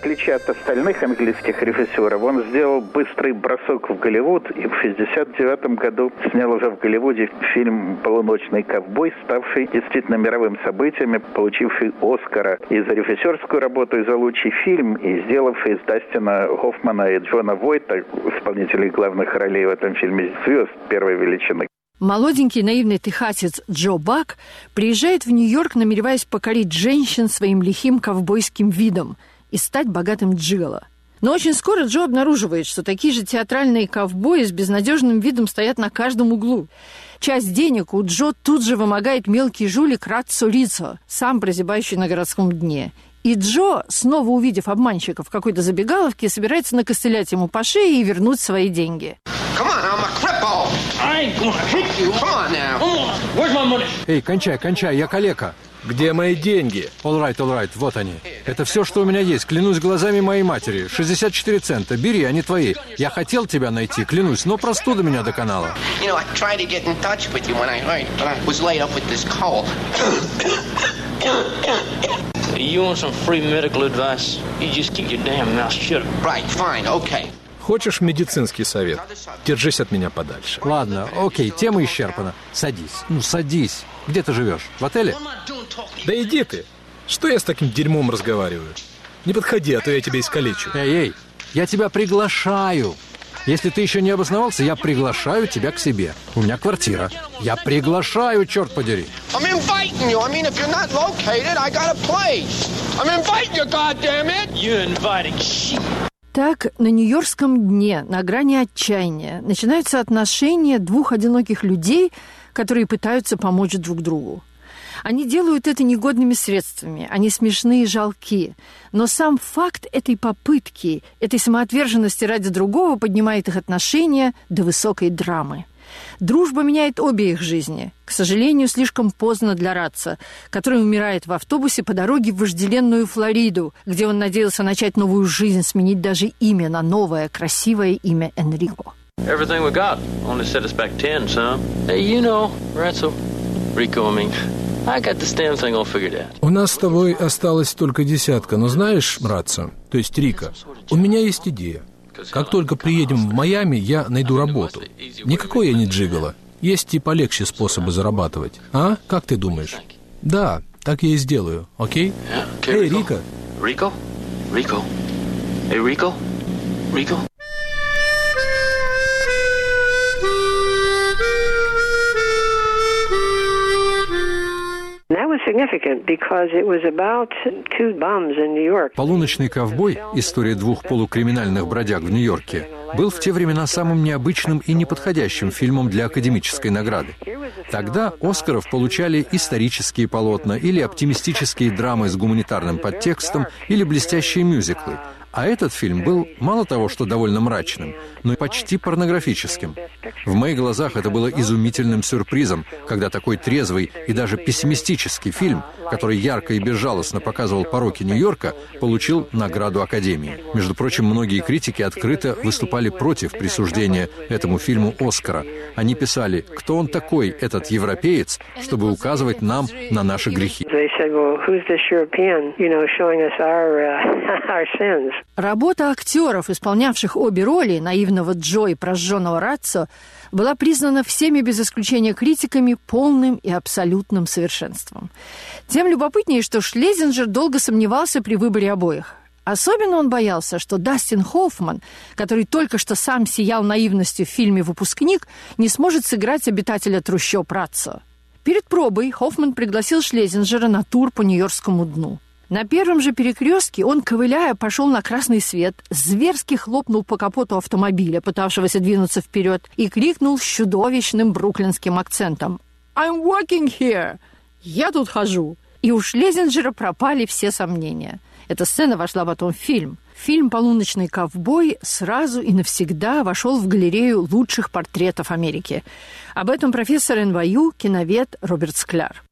отличие от остальных английских режиссеров, он сделал быстрый бросок в Голливуд и в 1969 году снял уже в Голливуде фильм «Полуночный ковбой», ставший действительно мировым событием, получивший Оскара и за режиссерскую работу, и за лучший фильм, и сделавший из Дастина Хоффмана и Джона Войта, исполнителей главных ролей в этом фильме, звезд первой величины. Молоденький наивный техасец Джо Бак приезжает в Нью-Йорк, намереваясь покорить женщин своим лихим ковбойским видом и стать богатым джиголо. Но очень скоро Джо обнаруживает, что такие же театральные ковбои с безнадежным видом стоят на каждом углу. Часть денег у Джо тут же вымогает мелкий жулик Раццо Риццо, сам прозябающий на городском дне. И Джо, снова увидев обманщика в какой-то забегаловке, собирается накостылять ему по шее и вернуть свои деньги. Эй, кончай, я калека. Где мои деньги? All right, вот они. Это все, что у меня есть, клянусь глазами моей матери. 64 цента, бери, они твои. Я хотел тебя найти, клянусь, но простуда меня доконала. Хочешь медицинский совет? Держись от меня подальше. Ладно, окей, тема исчерпана. Садись. Садись. Где ты живешь? В отеле? Да иди ты. Что я с таким дерьмом разговариваю? Не подходи, а то я тебя искалечу. Эй, я тебя приглашаю. Если ты еще не обосновался, я приглашаю тебя к себе. У меня квартира. Я приглашаю, черт подери. Так, на нью-йоркском дне, на грани отчаяния, начинаются отношения двух одиноких людей, которые пытаются помочь друг другу. Они делают это негодными средствами, они смешны и жалки. Но сам факт этой попытки, этой самоотверженности ради другого поднимает их отношения до высокой драмы. Дружба меняет обе их жизни. К сожалению, слишком поздно для Раццо, который умирает в автобусе по дороге в вожделенную Флориду, где он надеялся начать новую жизнь, сменить даже имя на новое, красивое имя Энрико. Everything we got only set us back 10, son. Hey, you know, Rаццо, Rico, I got this damn thing all figured out. У нас с тобой осталось только десятка, но знаешь, Раццо, то есть Рико, у меня есть идея. Как только приедем в Майами, я найду работу. Никакой я не джиголо. Есть и полегче способы зарабатывать. А? Как ты думаешь? Да, так я и сделаю, окей? Эй, Рико. Rico? Hey, Rico? «Полуночный ковбой. История двух полукриминальных бродяг в Нью-Йорке» был в те времена самым необычным и неподходящим фильмом для академической награды. Тогда Оскаров получали исторические полотна или оптимистические драмы с гуманитарным подтекстом или блестящие мюзиклы. А этот фильм был мало того, что довольно мрачным, но и почти порнографическим. В моих глазах это было изумительным сюрпризом, когда такой трезвый и даже пессимистический фильм, который ярко и безжалостно показывал пороки Нью-Йорка, получил награду Академии. Между прочим, многие критики открыто выступали против присуждения этому фильму Оскара. Они писали, кто он такой, этот европеец, чтобы указывать нам на наши грехи. Работа актеров, исполнявших обе роли, наивного Джо и прожженного Раццо, была признана всеми без исключения критиками полным и абсолютным совершенством. Тем любопытнее, что Шлезинджер долго сомневался при выборе обоих. Особенно он боялся, что Дастин Хоффман, который только что сам сиял наивностью в фильме «Выпускник», не сможет сыграть обитателя трущоб Раццо. Перед пробой Хоффман пригласил Шлезинджера на тур по Нью-Йоркскому дну. На первом же перекрестке он, ковыляя, пошел на красный свет, зверски хлопнул по капоту автомобиля, пытавшегося двинуться вперед, и крикнул с чудовищным бруклинским акцентом: «I'm working here!» «Я тут хожу!» И у Шлезинджера пропали все сомнения. Эта сцена вошла потом в фильм. Фильм «Полуночный ковбой» сразу и навсегда вошел в галерею лучших портретов Америки. Об этом профессор НВЮ, киновед Роберт Скляр.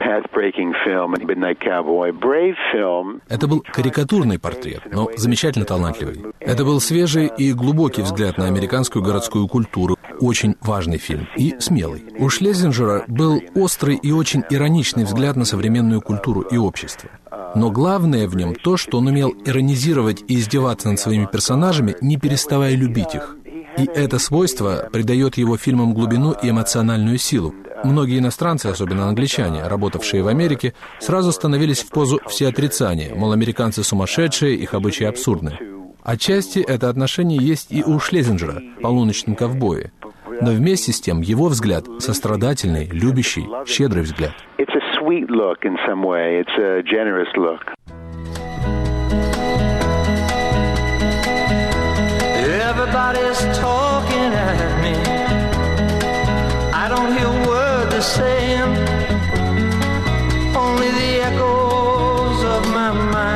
Это был карикатурный портрет, но замечательно талантливый. Это был свежий и глубокий взгляд на американскую городскую культуру. Очень важный фильм и смелый. У Шлезинджера был острый и очень ироничный взгляд на современную культуру и общество. Но главное в нем то, что он умел иронизировать и издеваться над своими персонажами, не переставая любить их. И это свойство придает его фильмам глубину и эмоциональную силу. Многие иностранцы, особенно англичане, работавшие в Америке, сразу становились в позу всеотрицания, мол, американцы сумасшедшие, их обычаи абсурдны. Отчасти это отношение есть и у Шлезинджера, «Полуночном ковбое». Но вместе с тем его взгляд сострадательный, любящий, щедрый взгляд. Everybody's talking at me. I don't hear a word they're saying. Only the echoes of my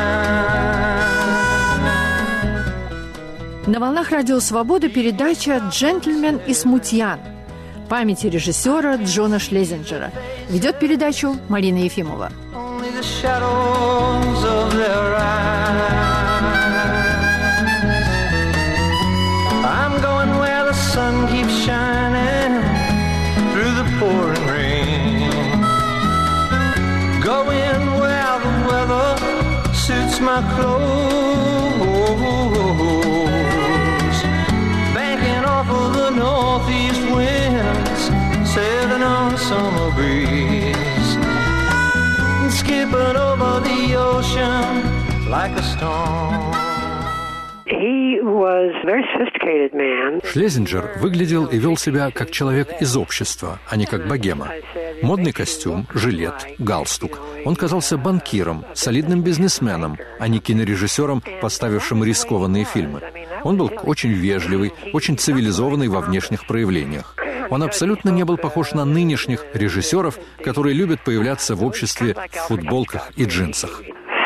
mind. На волнах Радио Свобода передача «Джентльмен и смутьян» памяти режиссера Джона Шлезинджера. Ведет передачу Марина Ефимова. Only the shadows of their eyes. I'm going where the sun keeps shining through the pouring rain. Going where the weather suits my clothes. Banking off of the northeast winds, sailing on summer breeze. Skipping over the ocean like a storm. Шлезинджер выглядел и вел себя как человек из общества, а не как богема. Модный костюм, жилет, галстук. Он казался банкиром, солидным бизнесменом, а не кинорежиссером, поставившим рискованные фильмы. Он был очень вежливый, очень цивилизованный во внешних проявлениях. Он абсолютно не был похож на нынешних режиссеров, которые любят появляться в обществе в футболках и джинсах.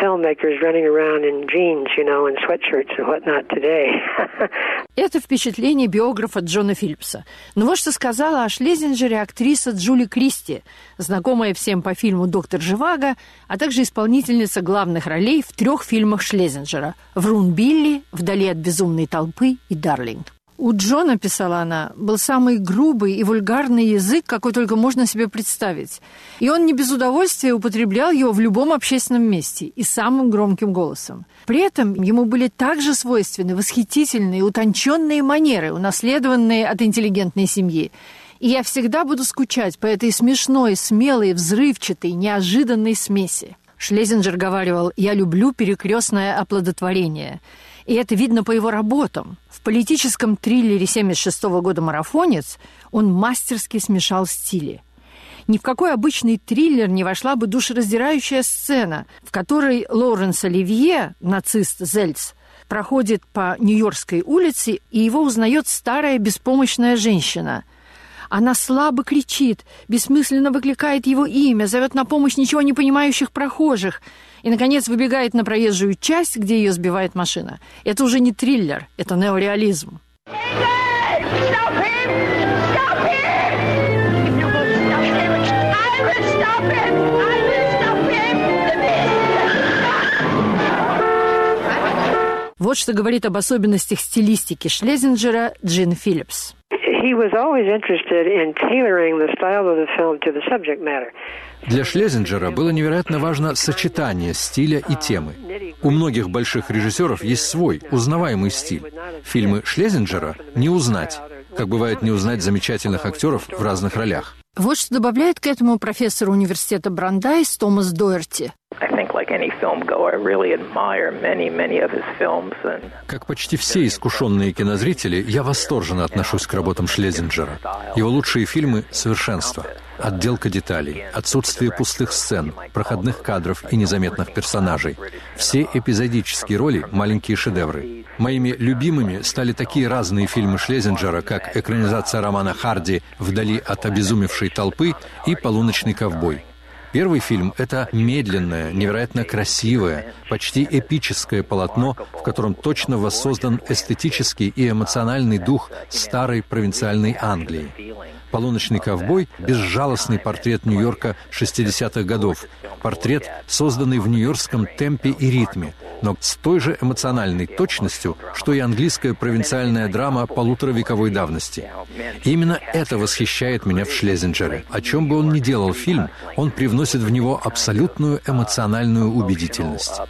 Это впечатление биографа Джона Филлипса. Но вот что сказала о Шлезинджере актриса Джули Кристи, знакомая всем по фильму «Доктор Живаго», а также исполнительница главных ролей в 3 фильмах Шлезинджера «Врун Билли», «Вдали от безумной толпы» и «Дарлинг». У Джона, писала она, был самый грубый и вульгарный язык, какой только можно себе представить. И он не без удовольствия употреблял его в любом общественном месте и самым громким голосом. При этом ему были также свойственны восхитительные, утонченные манеры, унаследованные от интеллигентной семьи. И я всегда буду скучать по этой смешной, смелой, взрывчатой, неожиданной смеси. Шлезинджер говаривал: «Я люблю перекрестное оплодотворение». И это видно по его работам. В политическом триллере 1976 года «Марафонец» он мастерски смешал стили. Ни в какой обычный триллер не вошла бы душераздирающая сцена, в которой Лоуренс Оливье, нацист Зельц, проходит по Нью-Йоркской улице, и его узнает старая беспомощная женщина. Она слабо кричит, бессмысленно выкликает его имя, зовет на помощь ничего не понимающих прохожих и, наконец, выбегает на проезжую часть, где ее сбивает машина. Это уже не триллер, это неореализм. Вот что говорит об особенностях стилистики Шлезинджера Джин Филлипс. Для Шлезинджера было невероятно важно сочетание стиля и темы. У многих больших режиссеров есть свой, узнаваемый стиль. Фильмы Шлезинджера не узнать, как бывает не узнать замечательных актеров в разных ролях. Вот что добавляет к этому профессор университета Брандайс Томас Доерти. Как почти все искушенные кинозрители, я восторженно отношусь к работам Шлезинджера. Его лучшие фильмы — совершенство. Отделка деталей, отсутствие пустых сцен, проходных кадров и незаметных персонажей. Все эпизодические роли — маленькие шедевры. Моими любимыми стали такие разные фильмы Шлезинджера, как экранизация романа Харди «Вдали от обезумевшей толпы» и «Полуночный ковбой». Первый фильм — это медленное, невероятно красивое, почти эпическое полотно, в котором точно воссоздан эстетический и эмоциональный дух старой провинциальной Англии. «Полуночный ковбой» — безжалостный портрет Нью-Йорка 60-х годов. Портрет, созданный в нью-йоркском темпе и ритме, но с той же эмоциональной точностью, что и английская провинциальная драма полуторавековой давности. И именно это восхищает меня в Шлезинджере. О чем бы он ни делал фильм, он привносит в него абсолютную эмоциональную убедительность.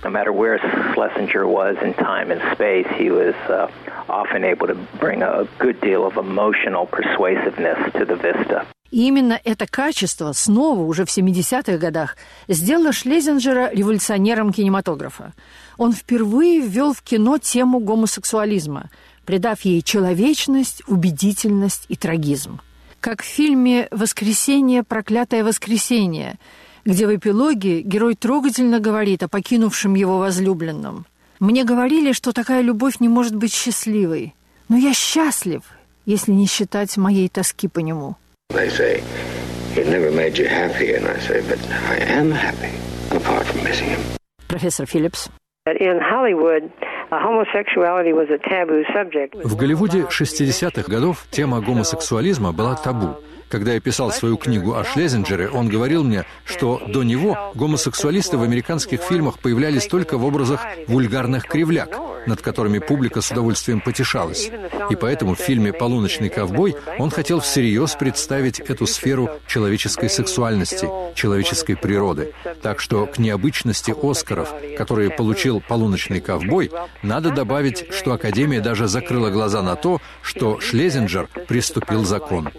И именно это качество снова, уже в 70-х годах, сделало Шлезинджера революционером кинематографа. Он впервые ввел в кино тему гомосексуализма, придав ей человечность, убедительность и трагизм. Как в фильме «Воскресенье, проклятое воскресенье», где в эпилоге герой трогательно говорит о покинувшем его возлюбленном. «Мне говорили, что такая любовь не может быть счастливой, но я счастлив, если не считать моей тоски по нему». They say, he never made you happy, and I say, but I am happy, apart from missing him. Профессор Филлипс. В Голливуде 60-х годов тема гомосексуализма была табу. Когда я писал свою книгу о Шлезинджере, он говорил мне, что до него гомосексуалисты в американских фильмах появлялись только в образах вульгарных кривляк, над которыми публика с удовольствием потешалась. И поэтому в фильме «Полуночный ковбой» он хотел всерьез представить эту сферу человеческой сексуальности, человеческой природы. Так что к необычности «Оскаров», которые получил «Полуночный ковбой», надо добавить, что Академия даже закрыла глаза на то, что Шлезинджер приступил закон.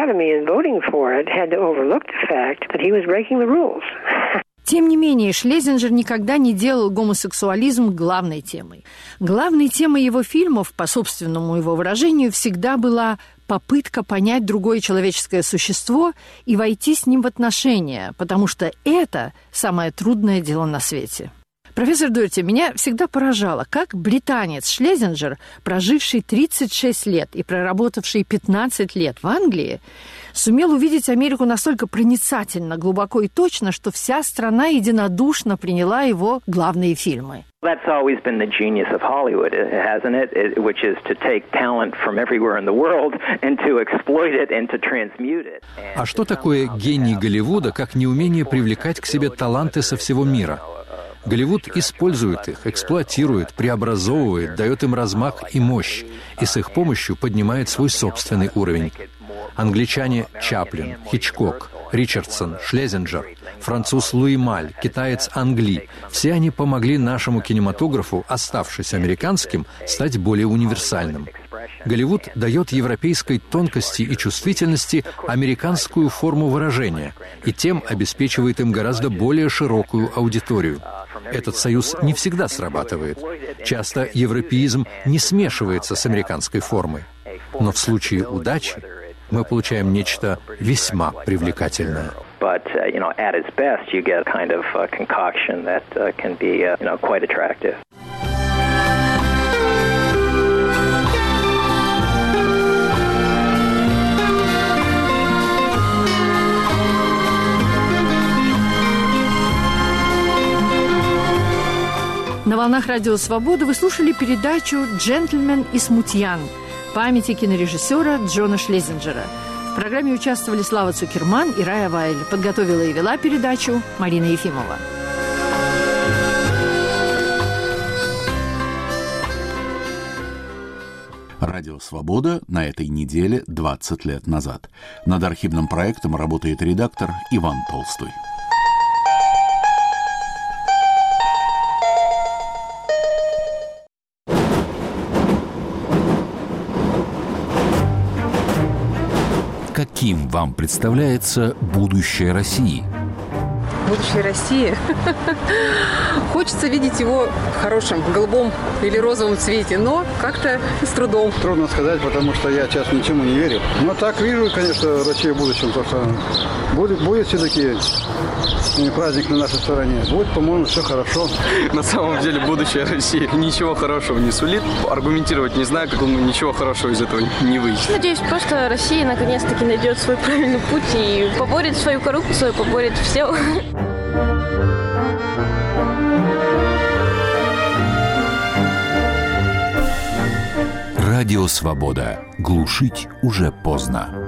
Тем не менее, Шлезинджер никогда не делал гомосексуализм главной темой. Главной темой его фильмов, по собственному его выражению, всегда была попытка понять другое человеческое существо и войти с ним в отношения, потому что это самое трудное дело на свете. Профессор Дорти, меня всегда поражало, как британец Шлезинджер, проживший 36 лет и проработавший 15 лет в Англии, сумел увидеть Америку настолько проницательно, глубоко и точно, что вся страна единодушно приняла его главные фильмы. That's always been the genius of Hollywood, hasn't it? Which is to take talent from everywhere in the world and to exploit it and to transmute it. А что такое гений Голливуда, как неумение привлекать к себе таланты со всего мира? Голливуд использует их, эксплуатирует, преобразовывает, дает им размах и мощь, и с их помощью поднимает свой собственный уровень. Англичане Чаплин, Хичкок, Ричардсон, Шлезинджер, француз Луи Маль, китаец Анг Ли – все они помогли нашему кинематографу, оставшись американским, стать более универсальным. Голливуд дает европейской тонкости и чувствительности американскую форму выражения и тем обеспечивает им гораздо более широкую аудиторию. Этот союз не всегда срабатывает. Часто европеизм не смешивается с американской формой. Но в случае удачи мы получаем нечто весьма привлекательное. But, at its best, you get a kind of concoction that can be, quite attractive. На волнах Радио Свобода вы слушали передачу «Джентльмен и смутьян» памяти кинорежиссера Джона Шлезинджера. В программе участвовали Слава Цукерман и Рая Вайль. Подготовила и вела передачу Марина Ефимова. Радио «Свобода» на этой неделе 20 лет назад. Над архивным проектом работает редактор Иван Толстой. Каким вам представляется будущее России? Будущее России? Хочется видеть его в хорошем, голубом или розовом цвете, но как-то с трудом. Трудно сказать, потому что я сейчас ничему не верю. Но так вижу, конечно, Россия в будущем, то что будет все-таки праздник на нашей стороне. Будет, по-моему, все хорошо. На самом деле будущее России ничего хорошего не сулит. Аргументировать не знаю, как ничего хорошего из этого не выйдет. Надеюсь, просто Россия наконец-таки найдет свой правильный путь и поборет свою коррупцию, поборет все. Радио «Свобода». Глушить уже поздно.